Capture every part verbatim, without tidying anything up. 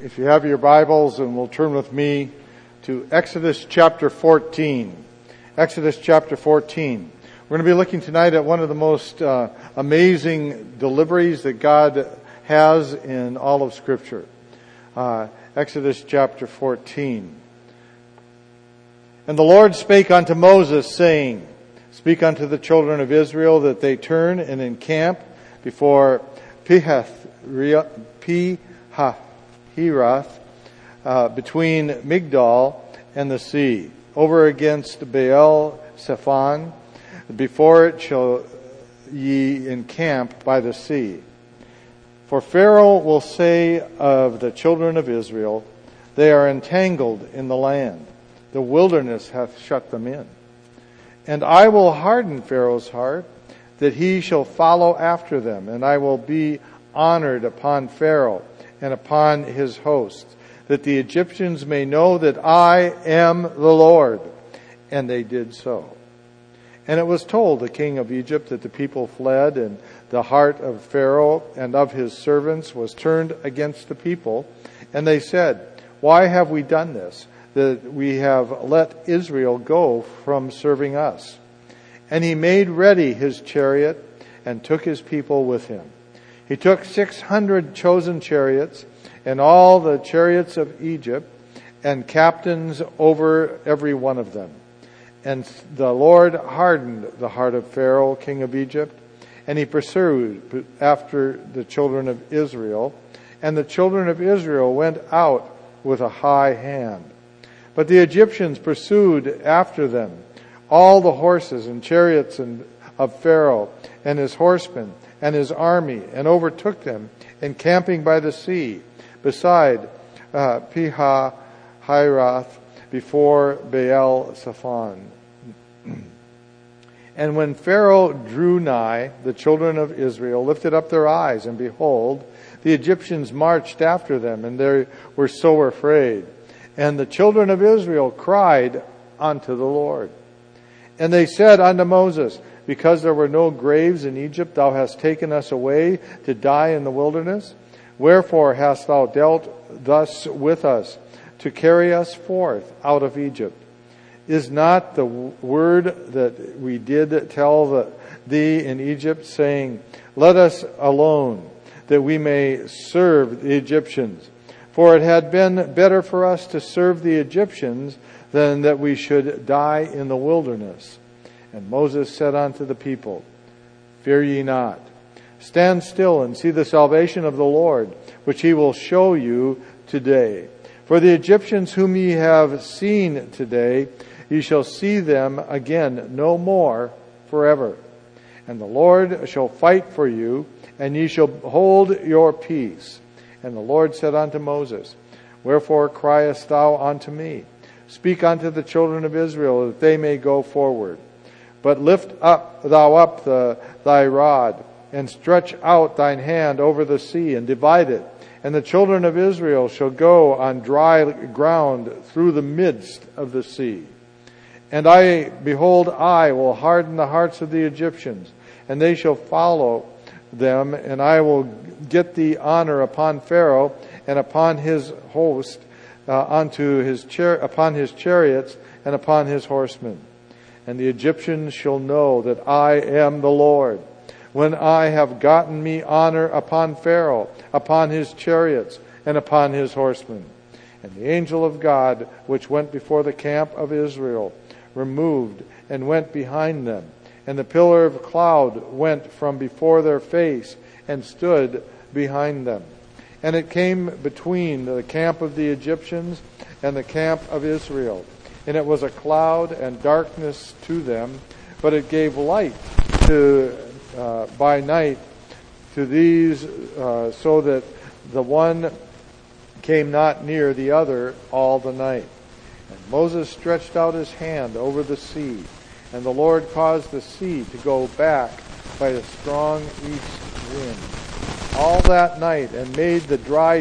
If you have your Bibles, and will turn with me to Exodus chapter fourteen. Exodus chapter fourteen. We're going to be looking tonight at one of the most uh, amazing deliveries that God has in all of Scripture. Uh, Exodus chapter fourteen. And the Lord spake unto Moses, saying, Speak unto the children of Israel that they turn and encamp before Pihath, Pihath, Hirath, uh, between Migdal and the sea, over against Baal Zephon. Before it shall ye encamp by the sea. For Pharaoh will say of the children of Israel, They are entangled in the land. The wilderness hath shut them in. And I will harden Pharaoh's heart, that he shall follow after them, and I will be honored upon Pharaoh and upon his host, that the Egyptians may know that I am the Lord. And they did so. And it was told the king of Egypt that the people fled, and the heart of Pharaoh and of his servants was turned against the people. And they said, Why have we done this, that we have let Israel go from serving us? And he made ready his chariot and took his people with him. He took six hundred chosen chariots and all the chariots of Egypt and captains over every one of them. And the Lord hardened the heart of Pharaoh, king of Egypt, and he pursued after the children of Israel. And the children of Israel went out with a high hand. But the Egyptians pursued after them all the horses and chariots and of Pharaoh and his horsemen and his army, and overtook them, encamping by the sea, beside uh, Pi-hahiroth, before Baal Zephon. And when Pharaoh drew nigh, the children of Israel lifted up their eyes, and behold, the Egyptians marched after them, and they were sore afraid. And the children of Israel cried unto the Lord. And they said unto Moses, Because there were no graves in Egypt, thou hast taken us away to die in the wilderness. Wherefore hast thou dealt thus with us, to carry us forth out of Egypt? Is not the word that we did tell the, thee in Egypt, saying, Let us alone, that we may serve the Egyptians? For it had been better for us to serve the Egyptians than that we should die in the wilderness. And Moses said unto the people, Fear ye not. Stand still and see the salvation of the Lord, which he will show you today. For the Egyptians whom ye have seen today, ye shall see them again no more forever. And the Lord shall fight for you, and ye shall hold your peace. And the Lord said unto Moses, Wherefore criest thou unto me? Speak unto the children of Israel, that they may go forward. But lift up thou up the, thy rod, and stretch out thine hand over the sea, and divide it. And the children of Israel shall go on dry ground through the midst of the sea. And I, behold, I will harden the hearts of the Egyptians, and they shall follow them, and I will get the honor upon Pharaoh and upon his host, uh, unto his char- upon his chariots and upon his horsemen. And the Egyptians shall know that I am the Lord, when I have gotten me honor upon Pharaoh, upon his chariots, and upon his horsemen. And the angel of God, which went before the camp of Israel, removed and went behind them. And the pillar of cloud went from before their face and stood behind them. And it came between the camp of the Egyptians and the camp of Israel. And it was a cloud and darkness to them, but it gave light to uh, by night to these, uh, so that the one came not near the other all the night. And Moses stretched out his hand over the sea, and the Lord caused the sea to go back by a strong east wind all that night, and made the dry,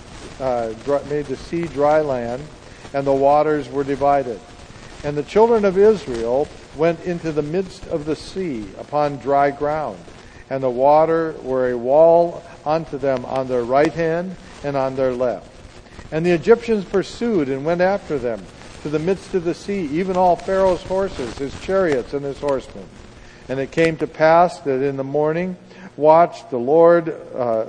uh, dry made the sea dry land, and the waters were divided. And the children of Israel went into the midst of the sea upon dry ground, and the water were a wall unto them on their right hand and on their left. And the Egyptians pursued and went after them to the midst of the sea, even all Pharaoh's horses, his chariots, and his horsemen. And it came to pass that in the morning watch the Lord uh,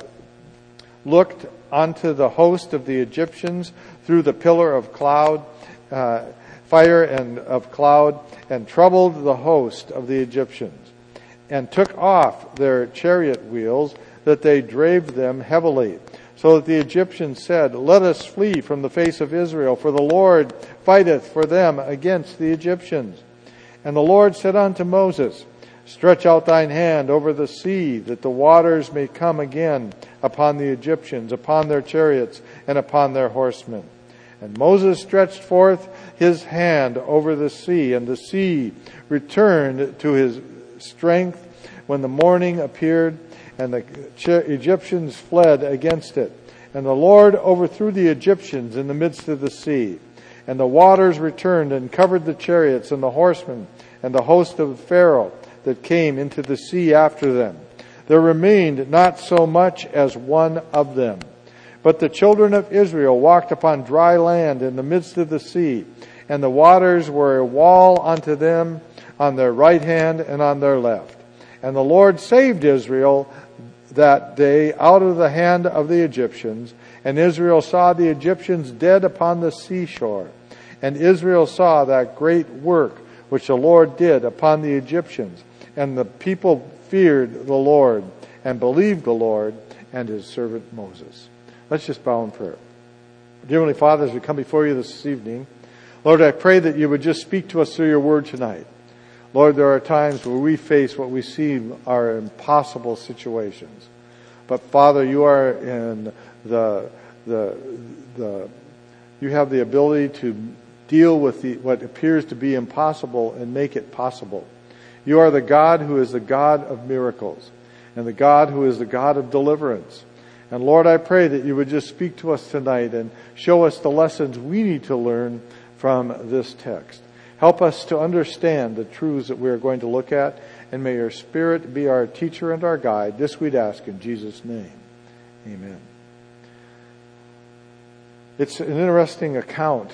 looked unto the host of the Egyptians through the pillar of cloud, uh, fire and of cloud, and troubled the host of the Egyptians, and took off their chariot wheels, that they drave them heavily. So that the Egyptians said, Let us flee from the face of Israel, for the Lord fighteth for them against the Egyptians. And the Lord said unto Moses, Stretch out thine hand over the sea, that the waters may come again upon the Egyptians, upon their chariots, and upon their horsemen. And Moses stretched forth his hand over the sea, and the sea returned to his strength when the morning appeared, and the Egyptians fled against it. And the Lord overthrew the Egyptians in the midst of the sea. And the waters returned and covered the chariots and the horsemen and the host of Pharaoh that came into the sea after them. There remained not so much as one of them. But the children of Israel walked upon dry land in the midst of the sea, and the waters were a wall unto them on their right hand and on their left. And the Lord saved Israel that day out of the hand of the Egyptians, and Israel saw the Egyptians dead upon the seashore. And Israel saw that great work which the Lord did upon the Egyptians, and the people feared the Lord and believed the Lord and his servant Moses. Let's just bow in prayer. Dear Heavenly Father, as we come before you this evening, Lord, I pray that you would just speak to us through your word tonight. Lord, there are times where we face what we see are impossible situations. But Father, you are in the, the, the, you have the ability to deal with the, what appears to be impossible and make it possible. You are the God who is the God of miracles and the God who is the God of deliverance. And Lord, I pray that you would just speak to us tonight and show us the lessons we need to learn from this text. Help us to understand the truths that we are going to look at, and may your Spirit be our teacher and our guide. This we'd ask in Jesus' name. Amen. It's an interesting account.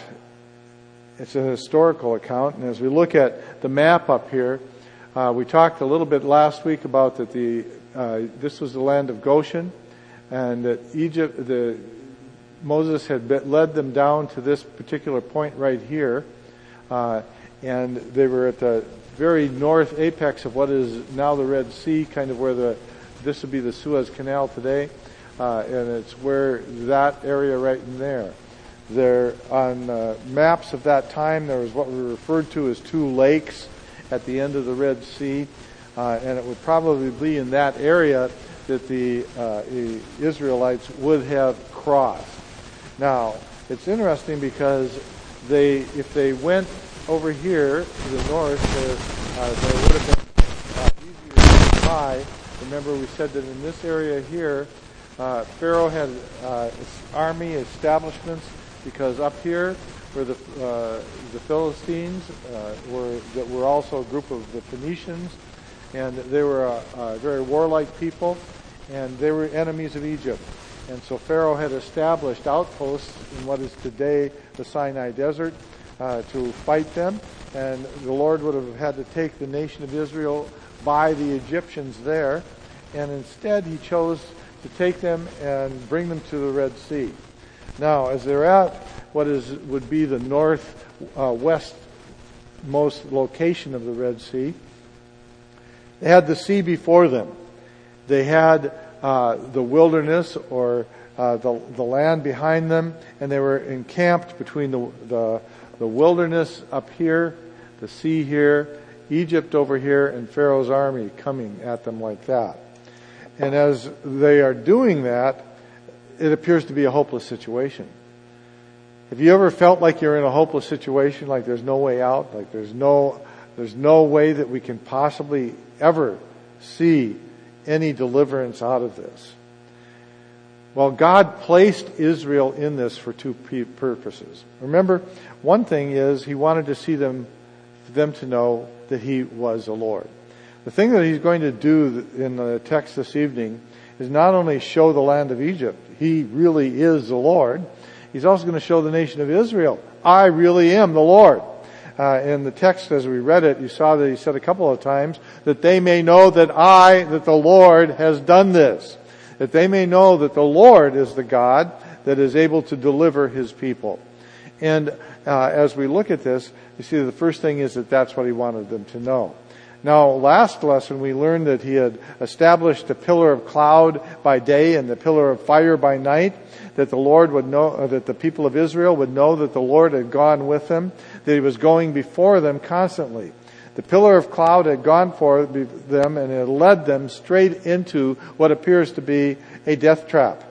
It's an historical account, and as we look at the map up here, uh, we talked a little bit last week about that the uh, this was the land of Goshen, and that Egypt, the Moses had led them down to this particular point right here. Uh, and they were at the very north apex of what is now the Red Sea, kind of where the, this would be the Suez Canal today. Uh, and it's where that area right in there. There, on uh, maps of that time, there was what we referred to as two lakes at the end of the Red Sea. Uh, and it would probably be in that area that the uh, Israelites would have crossed. Now, it's interesting because they, if they went over here to the north, uh, uh, they would have been uh, easier to buy. Remember, we said that in this area here, uh, Pharaoh had uh, army establishments, because up here were the uh, the Philistines, uh, were that were also a group of the Phoenicians, and they were a, a very warlike people, and they were enemies of Egypt. And so Pharaoh had established outposts in what is today the Sinai Desert uh, to fight them. And the Lord would have had to take the nation of Israel by the Egyptians there. And instead he chose to take them and bring them to the Red Sea. Now, as they're at what is would be the north uh, west most location of the Red Sea, they had the sea before them. They had Uh, the wilderness or uh, the the land behind them, and they were encamped between the, the the wilderness up here, the sea here, Egypt over here, and Pharaoh's army coming at them like that. And as they are doing that, it appears to be a hopeless situation. Have you ever felt like you're in a hopeless situation, like there's no way out, like there's no there's no way that we can possibly ever see any deliverance out of this? Well, God placed Israel in this for two purposes. Remember, one thing is he wanted to see them, them to know that he was the Lord. The thing that he's going to do in the text this evening is not only show the land of Egypt, he really is the Lord. He's also going to show the nation of Israel, I really am the Lord. Uh, in the text as we read it, you saw that he said a couple of times, that they may know that I, that the Lord has done this. That they may know that the Lord is the God that is able to deliver his people. And uh, as we look at this, you see the first thing is that that's what he wanted them to know. Now, last lesson we learned that he had established a pillar of cloud by day and the pillar of fire by night, that the Lord would know, uh, that the people of Israel would know that the Lord had gone with them, that he was going before them constantly. The pillar of cloud had gone for them and had led them straight into what appears to be a death trap.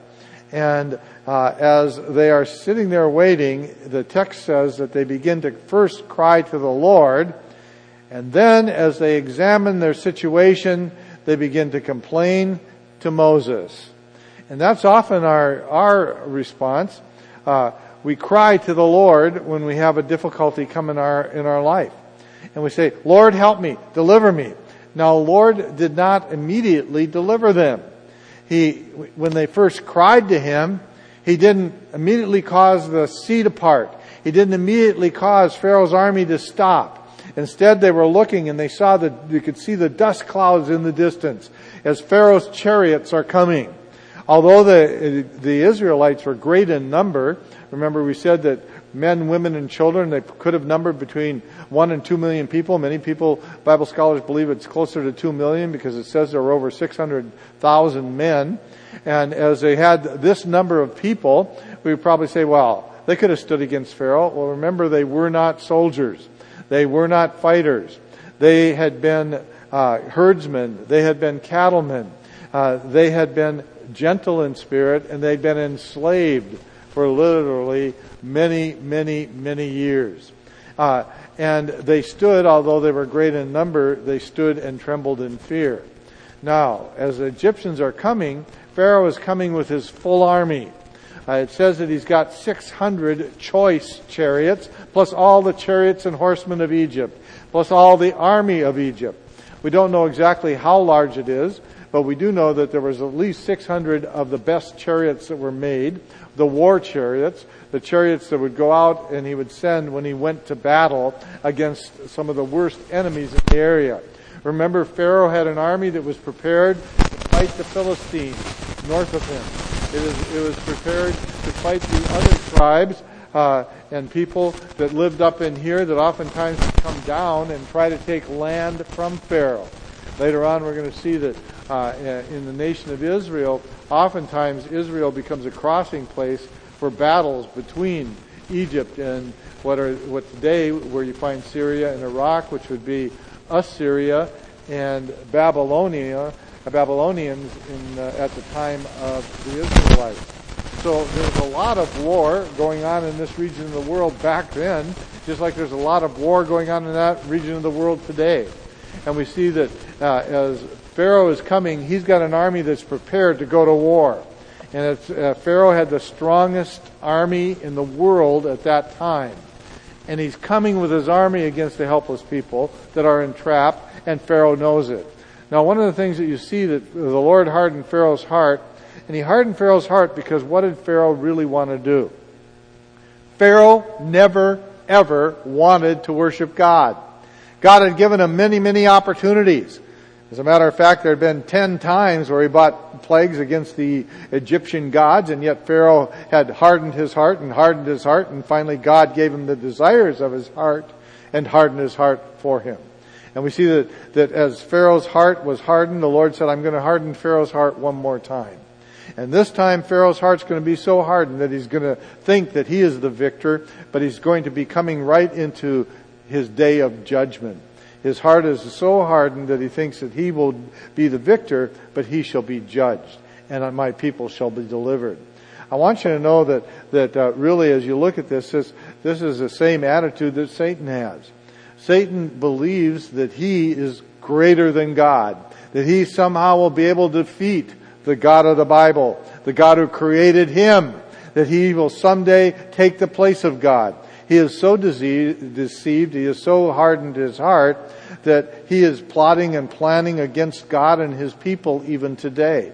And uh, as they are sitting there waiting, the text says that they begin to first cry to the Lord, and then as they examine their situation, they begin to complain to Moses. And that's often our, our response. Uh, we cry to the Lord when we have a difficulty come in our, in our life. And we say, Lord, help me, deliver me. Now, Lord did not immediately deliver them. He, when they first cried to him, he didn't immediately cause the sea to part. He didn't immediately cause Pharaoh's army to stop. Instead, they were looking and they saw that you could see the dust clouds in the distance as Pharaoh's chariots are coming. Although the, the Israelites were great in number, remember we said that men, women, and children, they could have numbered between one and two million people. Many people, Bible scholars believe it's closer to two million because it says there were over six hundred thousand men. And as they had this number of people, we would probably say, well, they could have stood against Pharaoh. Well, remember, they were not soldiers. They were not fighters. They had been uh, herdsmen. They had been cattlemen. Uh, they had been gentle in spirit, and they'd been enslaved for literally many, many, many years. Uh, and they stood, although they were great in number, they stood and trembled in fear. Now, as the Egyptians are coming, Pharaoh is coming with his full army. Uh, it says that he's got six hundred choice chariots, plus all the chariots and horsemen of Egypt, plus all the army of Egypt. We don't know exactly how large it is, but we do know that there was at least six hundred of the best chariots that were made, the war chariots, the chariots that would go out and he would send when he went to battle against some of the worst enemies in the area. Remember, Pharaoh had an army that was prepared to fight the Philistines north of him. It was, it was prepared to fight the other tribes uh, and people that lived up in here that oftentimes would come down and try to take land from Pharaoh. Later on, we're going to see that uh, in the nation of Israel, oftentimes Israel becomes a crossing place for battles between Egypt and what are what today where you find Syria and Iraq, which would be Assyria and Babylonia. Babylonians in, uh, at the time of the Israelites. So there's a lot of war going on in this region of the world back then, just like there's a lot of war going on in that region of the world today. And we see that uh, as Pharaoh is coming, he's got an army that's prepared to go to war. And it's, uh, Pharaoh had the strongest army in the world at that time. And he's coming with his army against the helpless people that are entrapped, and Pharaoh knows it. Now, one of the things that you see that the Lord hardened Pharaoh's heart, and he hardened Pharaoh's heart because what did Pharaoh really want to do? Pharaoh never, ever wanted to worship God. God had given him many, many opportunities. As a matter of fact, there had been ten times where he brought plagues against the Egyptian gods, and yet Pharaoh had hardened his heart and hardened his heart, and finally God gave him the desires of his heart and hardened his heart for him. And we see that, that as Pharaoh's heart was hardened, the Lord said, I'm going to harden Pharaoh's heart one more time. And this time Pharaoh's heart's going to be so hardened that he's going to think that he is the victor, but he's going to be coming right into his day of judgment. His heart is so hardened that he thinks that he will be the victor, but he shall be judged, and my people shall be delivered. I want you to know that, that uh, really as you look at this, this, this is the same attitude that Satan has. Satan believes that he is greater than God, that he somehow will be able to defeat the God of the Bible, the God who created him, that he will someday take the place of God. He is so deceived, he has so hardened his heart that he is plotting and planning against God and his people even today.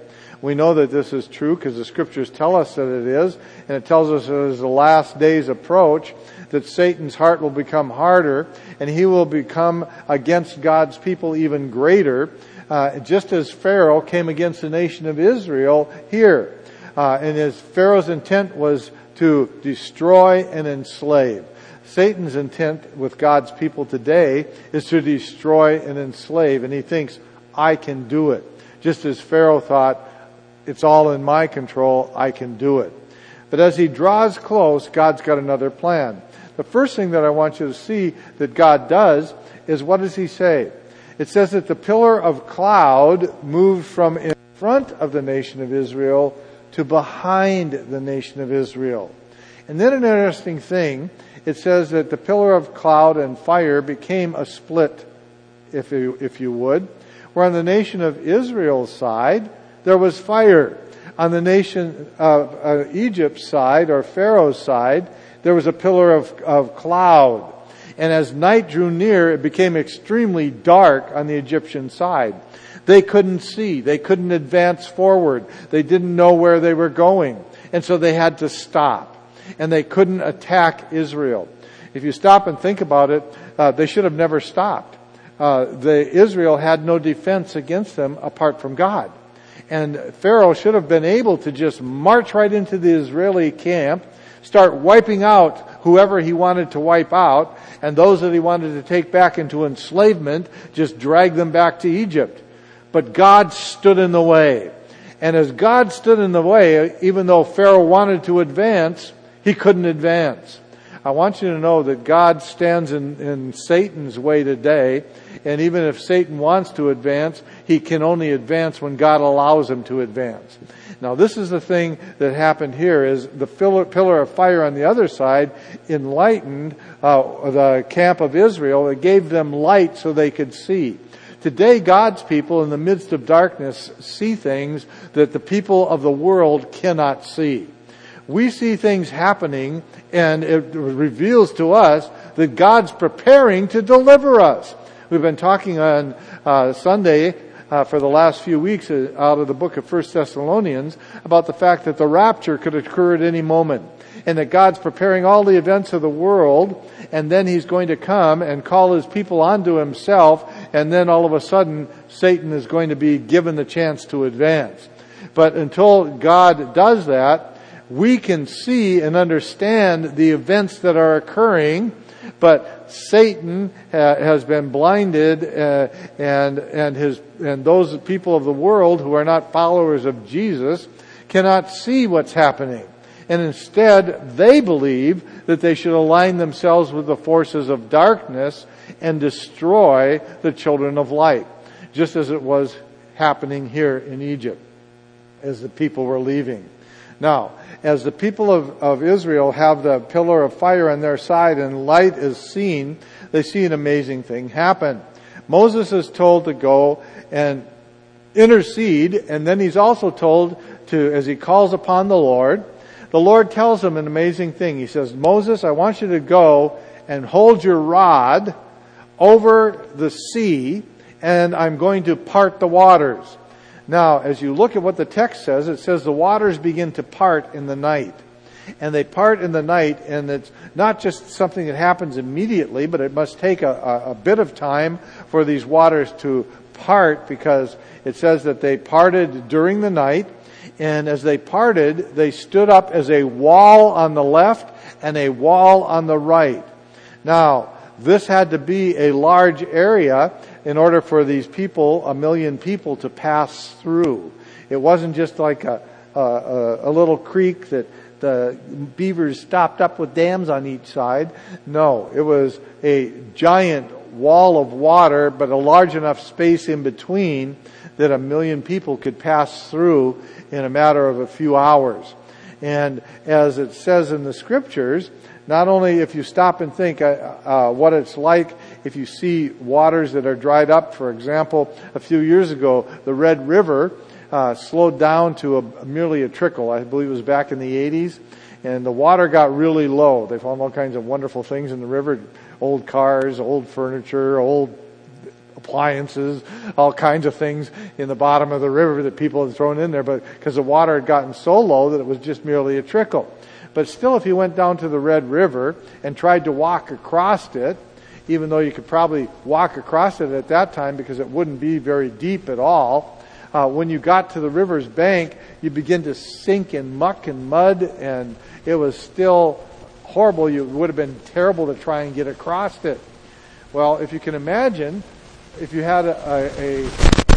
We know that this is true because the scriptures tell us that it is, and it tells us that as the last days approach, that Satan's heart will become harder, and he will become against God's people even greater, uh, just as Pharaoh came against the nation of Israel here. Uh, and his Pharaoh's intent was to destroy and enslave. Satan's intent with God's people today is to destroy and enslave, and he thinks, I can do it. Just as Pharaoh thought, it's all in my control, I can do it. But as he draws close, God's got another plan. The first thing that I want you to see that God does is, what does he say? It says that the pillar of cloud moved from in front of the nation of Israel to behind the nation of Israel. And then an interesting thing, it says that the pillar of cloud and fire became a split, if you, if you would, where on the nation of Israel's side, there was fire. On the nation of uh, Egypt's side, or Pharaoh's side, there was a pillar of, of cloud. And as night drew near, it became extremely dark on the Egyptian side. They couldn't see. They couldn't advance forward. They didn't know where they were going. And so they had to stop. And they couldn't attack Israel. If you stop and think about it, uh, they should have never stopped. Uh, the Israel had no defense against them apart from God. And Pharaoh should have been able to just march right into the Israeli camp, start wiping out whoever he wanted to wipe out, and those that he wanted to take back into enslavement, just drag them back to Egypt. But God stood in the way. And as God stood in the way, even though Pharaoh wanted to advance, he couldn't advance. I want you to know that God stands in, in Satan's way today, and even if Satan wants to advance, he can only advance when God allows him to advance. Now, this is the thing that happened here, is the pillar, pillar of fire on the other side enlightened uh, the camp of Israel. It gave them light so they could see. Today, God's people in the midst of darkness see things that the people of the world cannot see. We see things happening, and it reveals to us that God's preparing to deliver us. We've been talking on uh, Sunday uh, for the last few weeks uh, out of the book of First Thessalonians about the fact that the rapture could occur at any moment, and that God's preparing all the events of the world, and then he's going to come and call his people onto himself, and then all of a sudden Satan is going to be given the chance to advance. But until God does that, we can see and understand the events that are occurring, but Satan uh, has been blinded, uh, and and his and those people of the world who are not followers of Jesus cannot see what's happening. And instead, they believe that they should align themselves with the forces of darkness and destroy the children of light, just as it was happening here in Egypt as the people were leaving. Now, as the people of, of Israel have the pillar of fire on their side and light is seen, they see an amazing thing happen. Moses is told to go and intercede, and then he's also told to, as he calls upon the Lord, the Lord tells him an amazing thing. He says, Moses, I want you to go and hold your rod over the sea, and I'm going to part the waters. Now, as you look at what the text says, it says the waters begin to part in the night. And they part in the night, and it's not just something that happens immediately, but it must take a, a, a bit of time for these waters to part, because it says that they parted during the night, and as they parted, they stood up as a wall on the left and a wall on the right. Now, this had to be a large area in order for these people, a million people, to pass through. It wasn't just like a, a, a little creek that the beavers stopped up with dams on each side. No, it was a giant wall of water, but a large enough space in between that a million people could pass through in a matter of a few hours. And as it says in the scriptures, not only if you stop and think uh, uh, what it's like if you see waters that are dried up. For example, a few years ago, the Red River uh, slowed down to a, merely a trickle. I believe it was back in the eighties. And the water got really low. They found all kinds of wonderful things in the river. Old cars, old furniture, old appliances, all kinds of things in the bottom of the river that people had thrown in there, but because the water had gotten so low that it was just merely a trickle. But still, if you went down to the Red River and tried to walk across it, even though you could probably walk across it at that time because it wouldn't be very deep at all, uh, when you got to the river's bank, you begin to sink in muck and mud, and it was still horrible. It would have been terrible to try and get across it. Well, if you can imagine, if you had a, a, a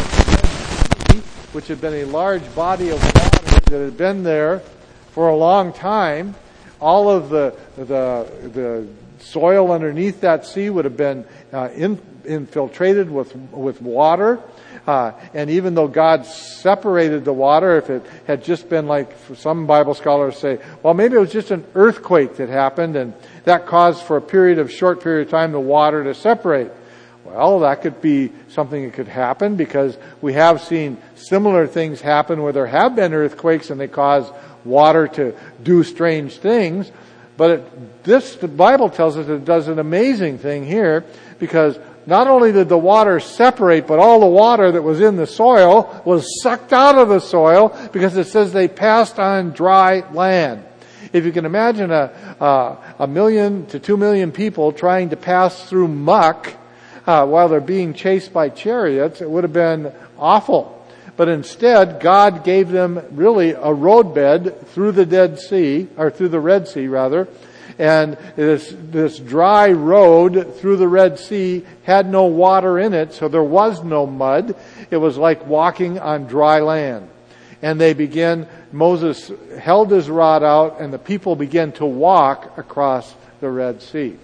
which had been a large body of water that had been there for a long time, all of the the the soil underneath that sea would have been uh, in, infiltrated with with water. Uh, and even though God separated the water, if it had just been like some Bible scholars say, well, maybe it was just an earthquake that happened and that caused for a period of short period of time the water to separate. Well, that could be something that could happen because we have seen similar things happen where there have been earthquakes and they cause water to do strange things. But it, this, the Bible tells us it does an amazing thing here, because not only did the water separate, but all the water that was in the soil was sucked out of the soil, because it says they passed on dry land. If you can imagine a, a, a million to two million people trying to pass through muck uh, while they're being chased by chariots, it would have been awful. But instead, God gave them really a roadbed through the Dead Sea, or through the Red Sea rather. And this, this dry road through the Red Sea had no water in it, so there was no mud. It was like walking on dry land. And they began, Moses held his rod out, and the people began to walk across the Red Sea.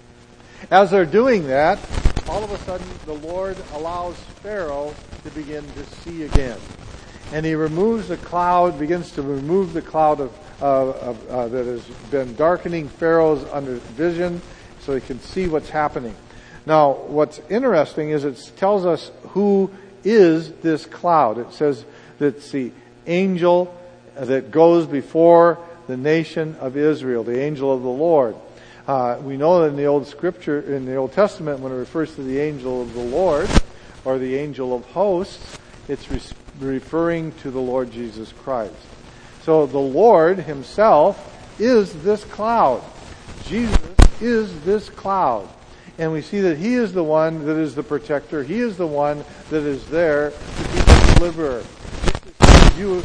As they're doing that, all of a sudden the Lord allows Pharaoh to begin to see again. And he removes the cloud, begins to remove the cloud of, uh, of uh, that has been darkening Pharaoh's under vision, so he can see what's happening. Now, what's interesting is it tells us who is this cloud. It says that it's the angel that goes before the nation of Israel, the angel of the Lord. Uh, we know that in the Old Scripture, in the Old Testament, when it refers to the angel of the Lord, or the angel of hosts, it's re- referring to the Lord Jesus Christ. So the Lord himself is this cloud. Jesus is this cloud. And we see that he is the one that is the protector. He is the one that is there to be the deliverer. You,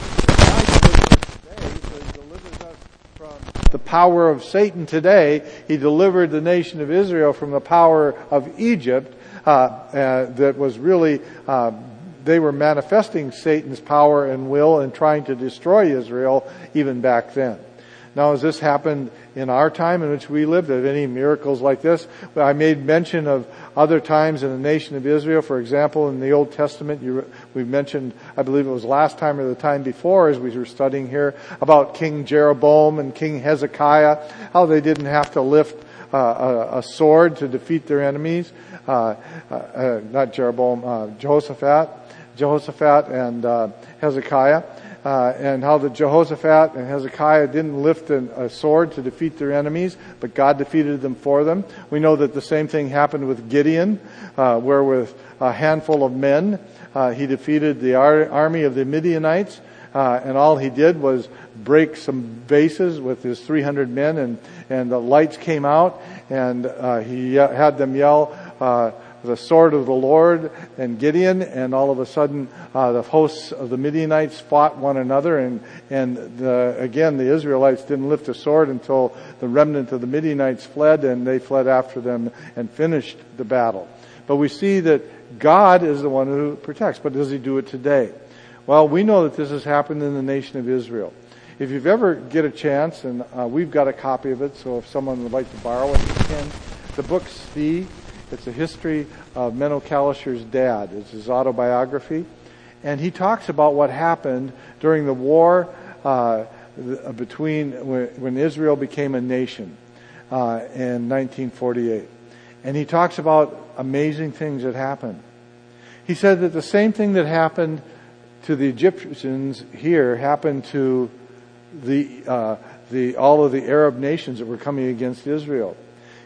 the power of Satan today. He delivered the nation of Israel from the power of Egypt, uh, uh, that was really, uh, they were manifesting Satan's power and will and trying to destroy Israel even back then. Now, has this happened in our time in which we lived? Have any miracles like this? Well, I made mention of other times in the nation of Israel. For example, in the Old Testament, you, we've mentioned, I believe it was last time or the time before as we were studying here, about King Jeroboam and King Hezekiah, how they didn't have to lift uh, a, a sword to defeat their enemies. Uh, uh, uh, not Jeroboam, uh, Jehoshaphat, Jehoshaphat and uh, Hezekiah. Uh, and how the Jehoshaphat and Hezekiah didn't lift an, a sword to defeat their enemies, but God defeated them for them. We know that the same thing happened with Gideon, uh, where with a handful of men, uh, he defeated the ar- army of the Midianites, uh, and all he did was break some vases with his three hundred men, and, and the lights came out, and uh, he had them yell, uh, the sword of the Lord and Gideon, and all of a sudden uh, the hosts of the Midianites fought one another, and and the, again the Israelites didn't lift a sword until the remnant of the Midianites fled, and they fled after them and finished the battle. But we see that God is the one who protects. But does he do it today? Well, we know that this has happened in the nation of Israel. If you've ever get a chance, and uh, we've got a copy of it, so if someone would like to borrow it, you can. The book Svi. It's a history of Menno Kalischer's dad. It's his autobiography. And he talks about what happened during the war uh, between when, when Israel became a nation uh, in nineteen forty-eight. And he talks about amazing things that happened. He said that the same thing that happened to the Egyptians here happened to the uh, the all of the Arab nations that were coming against Israel.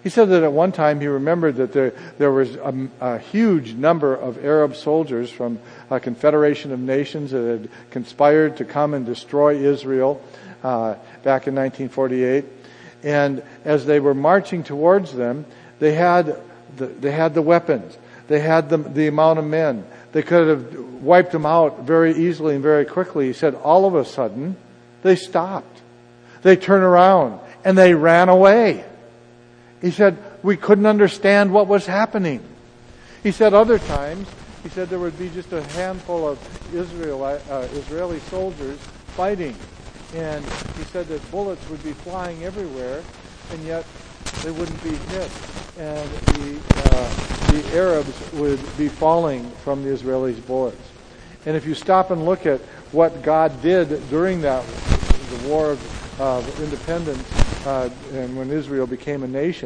He said that at one time he remembered that there, there was a, a huge number of Arab soldiers from a confederation of nations that had conspired to come and destroy Israel uh, back in nineteen forty-eight. And as they were marching towards them, they had the, they had the weapons. They had the, the amount of men. They could have wiped them out very easily and very quickly. He said all of a sudden, they stopped. They turned around and they ran away. He said, we couldn't understand what was happening. He said other times, he said there would be just a handful of Israel, uh, Israeli soldiers fighting. And he said that bullets would be flying everywhere, and yet they wouldn't be hit. And the, uh, the Arabs would be falling from the Israelis' bullets. And if you stop and look at what God did during that, the War of uh, Independence, Uh, and when Israel became a nation,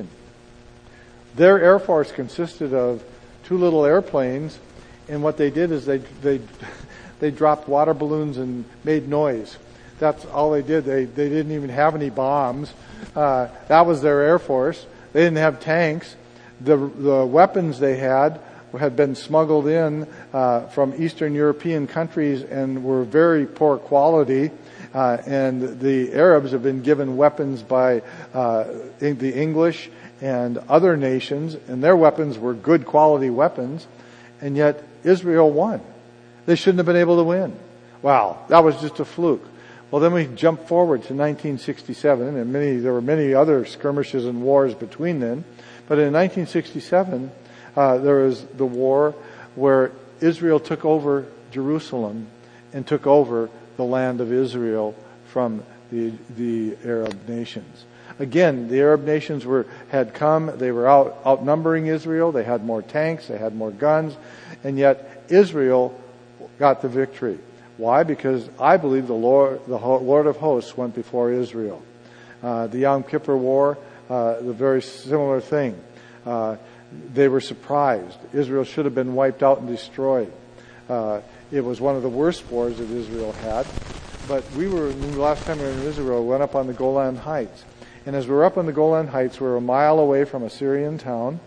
their air force consisted of two little airplanes, and what they did is they they they dropped water balloons and made noise. That's all they did. They they didn't even have any bombs. Uh, that was their air force. They didn't have tanks. The the weapons they had had been smuggled in uh, from Eastern European countries and were very poor quality. Uh, and the Arabs have been given weapons by uh, the English and other nations, and their weapons were good quality weapons, and yet Israel won. They shouldn't have been able to win. Wow, that was just a fluke. Well, then we jump forward to nineteen sixty-seven, and many there were many other skirmishes and wars between then. But in nineteen sixty-seven, uh, there was the war where Israel took over Jerusalem and took over the land of Israel from the the Arab nations. Again, the Arab nations were had come, they were out outnumbering Israel, they had more tanks, they had more guns, and yet Israel got the victory. Why? Because I believe the Lord the Lord of hosts went before Israel. Uh, the Yom Kippur War, uh, the very similar thing. Uh, they were surprised. Israel should have been wiped out and destroyed. Uh, It was one of the worst wars that Israel had. But we were, the last time we were in Israel, we went up on the Golan Heights. And as we were up on the Golan Heights, we were a mile away from a Syrian town.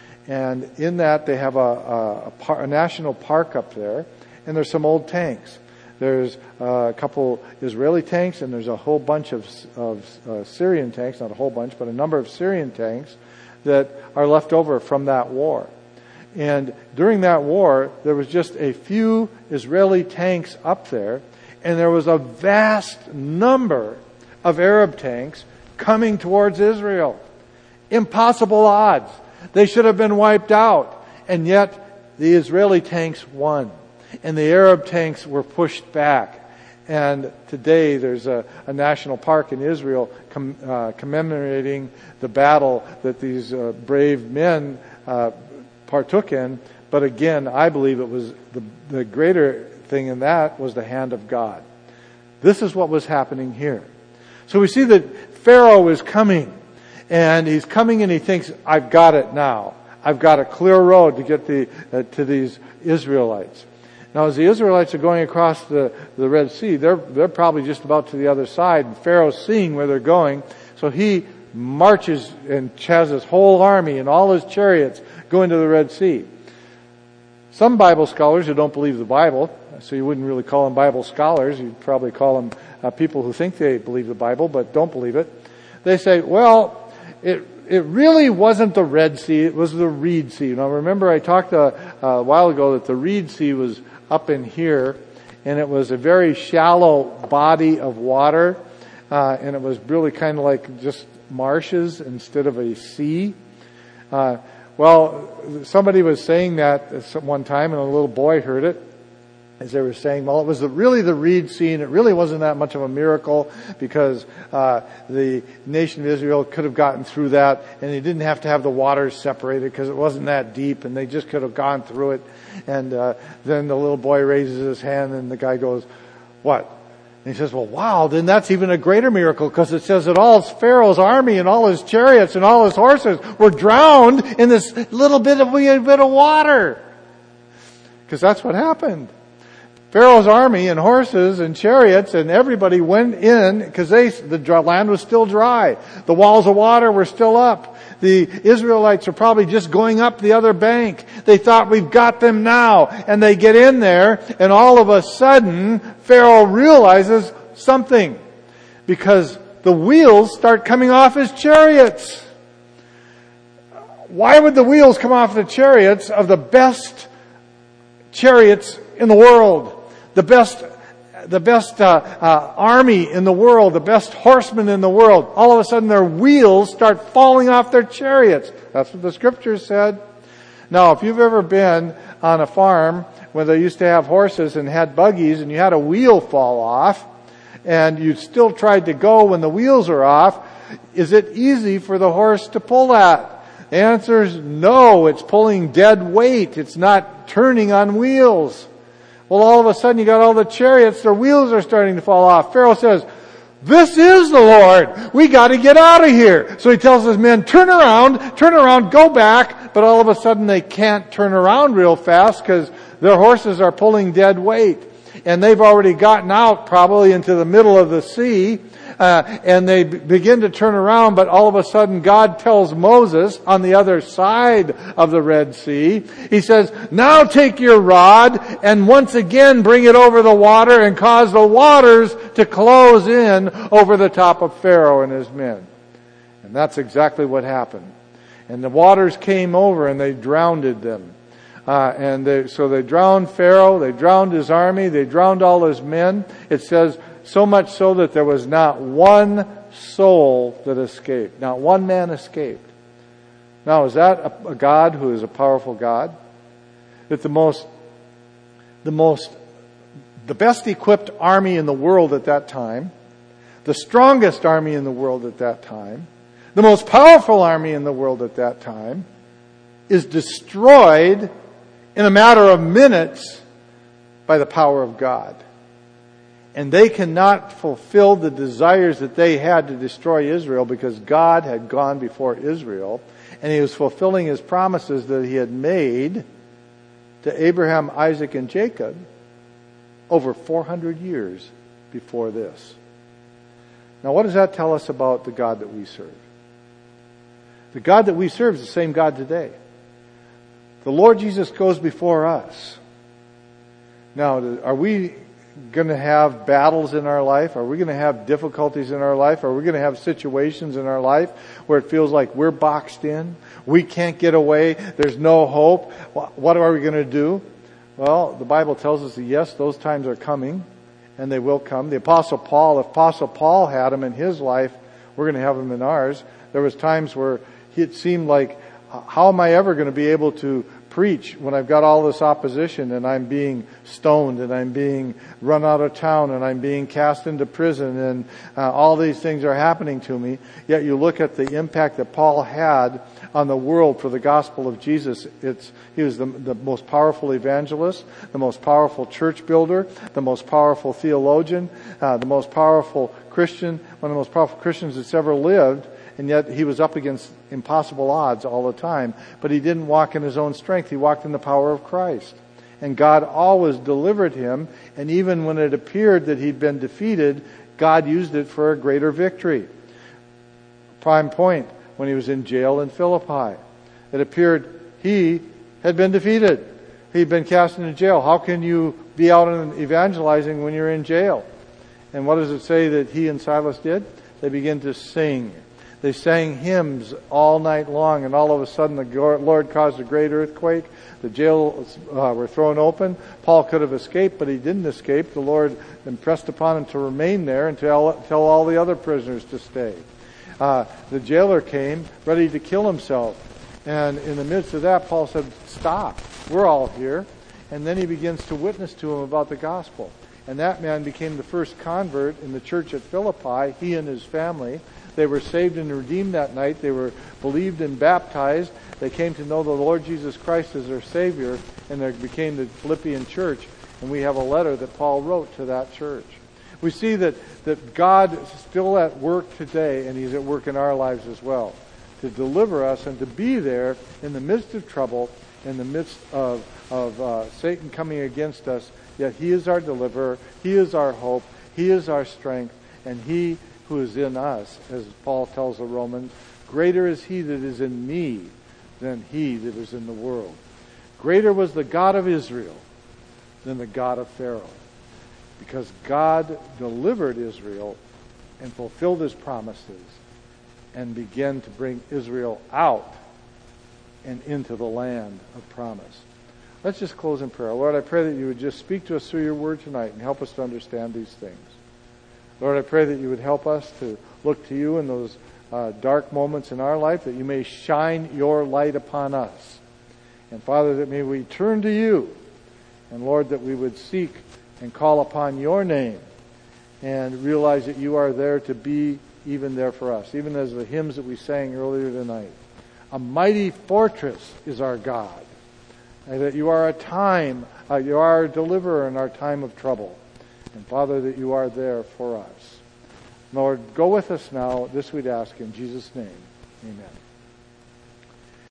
And in that, they have a, a, a, par, a national park up there. And there's some old tanks. There's uh, a couple Israeli tanks, and there's a whole bunch of, of uh, Syrian tanks, not a whole bunch, but a number of Syrian tanks that are left over from that war. And during that war, there was just a few Israeli tanks up there, and there was a vast number of Arab tanks coming towards Israel. Impossible odds. They should have been wiped out. And yet, the Israeli tanks won. And the Arab tanks were pushed back. And today, there's a, a national park in Israel com, uh, commemorating the battle that these uh, brave men uh partook in, but again, I believe it was the, the greater thing in that was the hand of God. This is what was happening here. So we see that Pharaoh is coming, and he's coming and he thinks, I've got it now. I've got a clear road to get the, uh, to these Israelites. Now, as the Israelites are going across the, the Red Sea, they're, they're probably just about to the other side, and Pharaoh's seeing where they're going, so he marches and has his whole army and all his chariots go into the Red Sea. Some Bible scholars who don't believe the Bible, so you wouldn't really call them Bible scholars, you'd probably call them uh, people who think they believe the Bible but don't believe it. They say, well, it it really wasn't the Red Sea, it was the Reed Sea. Now remember I talked a, a while ago that the Reed Sea was up in here, and it was a very shallow body of water, uh, and it was really kind of like just marshes instead of a sea. Uh, well, somebody was saying that one time, and a little boy heard it, as they were saying, well, it was the, really the Reed Sea, and it really wasn't that much of a miracle because uh, the nation of Israel could have gotten through that, and they didn't have to have the waters separated because it wasn't that deep, and they just could have gone through it. And uh, then the little boy raises his hand, and the guy goes, what? And he says, well, wow, then that's even a greater miracle because it says that all Pharaoh's army and all his chariots and all his horses were drowned in this little bit of, bit of water. Because that's what happened. Pharaoh's army and horses and chariots and everybody went in because they the land was still dry. The walls of water were still up. The Israelites are probably just going up the other bank. They thought, we've got them now. And they get in there, and all of a sudden, Pharaoh realizes something. Because the wheels start coming off his chariots. Why would the wheels come off the chariots of the best chariots in the world? The best, the best uh, uh, army in the world, the best horsemen in the world. All of a sudden their wheels start falling off their chariots. That's what the scripture said. Now, if you've ever been on a farm where they used to have horses and had buggies and you had a wheel fall off and you still tried to go when the wheels are off, is it easy for the horse to pull that? The answer is no. It's pulling dead weight. It's not turning on wheels. Well, all of a sudden you got all the chariots, their wheels are starting to fall off. Pharaoh says, this is the Lord. We got to get out of here. So he tells his men, turn around, turn around, go back. But all of a sudden they can't turn around real fast because their horses are pulling dead weight. And they've already gotten out probably into the middle of the sea. Uh, and they b- begin to turn around, but all of a sudden God tells Moses on the other side of the Red Sea, he says, now take your rod and once again bring it over the water and cause the waters to close in over the top of Pharaoh and his men. And that's exactly what happened. And the waters came over and they drowned them. Uh, and they, so they drowned Pharaoh, they drowned his army, they drowned all his men. It says, so much so that there was not one soul that escaped. Not one man escaped. Now, is that a, a God who is a powerful God? That the most, the most, the best equipped army in the world at that time, the strongest army in the world at that time, the most powerful army in the world at that time, is destroyed in a matter of minutes by the power of God. And they cannot fulfill the desires that they had to destroy Israel because God had gone before Israel and He was fulfilling His promises that He had made to Abraham, Isaac, and Jacob over four hundred years before this. Now, what does that tell us about the God that we serve? The God that we serve is the same God today. The Lord Jesus goes before us. Now, are we going to have battles in our life? Are we going to have difficulties in our life? Are we going to have situations in our life where it feels like we're boxed in? We can't get away. There's no hope. What are we going to do? Well, the Bible tells us that yes, those times are coming and they will come. The Apostle Paul, if Apostle Paul had them in his life, we're going to have them in ours. There was times where it seemed like, how am I ever going to be able to preach when I've got all this opposition and I'm being stoned and I'm being run out of town and I'm being cast into prison and uh, all these things are happening to me. Yet you look at the impact that Paul had on the world for the gospel of Jesus. It's, he was the, the most powerful evangelist, the most powerful church builder, the most powerful theologian, uh, the most powerful Christian, one of the most powerful Christians that's ever lived. And yet he was up against impossible odds all the time. But he didn't walk in his own strength. He walked in the power of Christ. And God always delivered him. And even when it appeared that he'd been defeated, God used it for a greater victory. Prime point, when he was in jail in Philippi, it appeared he had been defeated. He'd been cast into jail. How can you be out and evangelizing when you're in jail? And what does it say that he and Silas did? They began to sing. They sang hymns all night long, and all of a sudden the Lord caused a great earthquake. The jails uh, were thrown open. Paul could have escaped, but he didn't escape. The Lord impressed upon him to remain there and tell, tell all the other prisoners to stay. Uh, the jailer came ready to kill himself. And in the midst of that, Paul said, stop. We're all here. And then he begins to witness to him about the gospel. And that man became the first convert in the church at Philippi, he and his family. They were saved and redeemed that night. They were believed and baptized. They came to know the Lord Jesus Christ as their Savior, and they became the Philippian church. And we have a letter that Paul wrote to that church. We see that, that God is still at work today, and He's at work in our lives as well, to deliver us and to be there in the midst of trouble, in the midst of, of uh, Satan coming against us. Yet He is our deliverer. He is our hope. He is our strength. And He who is in us, as Paul tells the Romans, Greater is he that is in me than he that is in the world. Greater was the God of Israel than the God of Pharaoh, because God delivered Israel and fulfilled his promises and began to bring Israel out and into the land of promise. Let's just close in prayer. Lord, I pray that you would just speak to us through your word tonight and help us to understand these things. Lord, I pray that you would help us to look to you in those uh, dark moments in our life, that you may shine your light upon us. And Father, that may we turn to you, and Lord, that we would seek and call upon your name and realize that you are there to be even there for us, even as the hymns that we sang earlier tonight. A mighty fortress is our God, and that you are a time, uh, you are a deliverer in our time of trouble. And Father, that you are there for us. Lord, go with us now. This we'd ask in Jesus' name. Amen.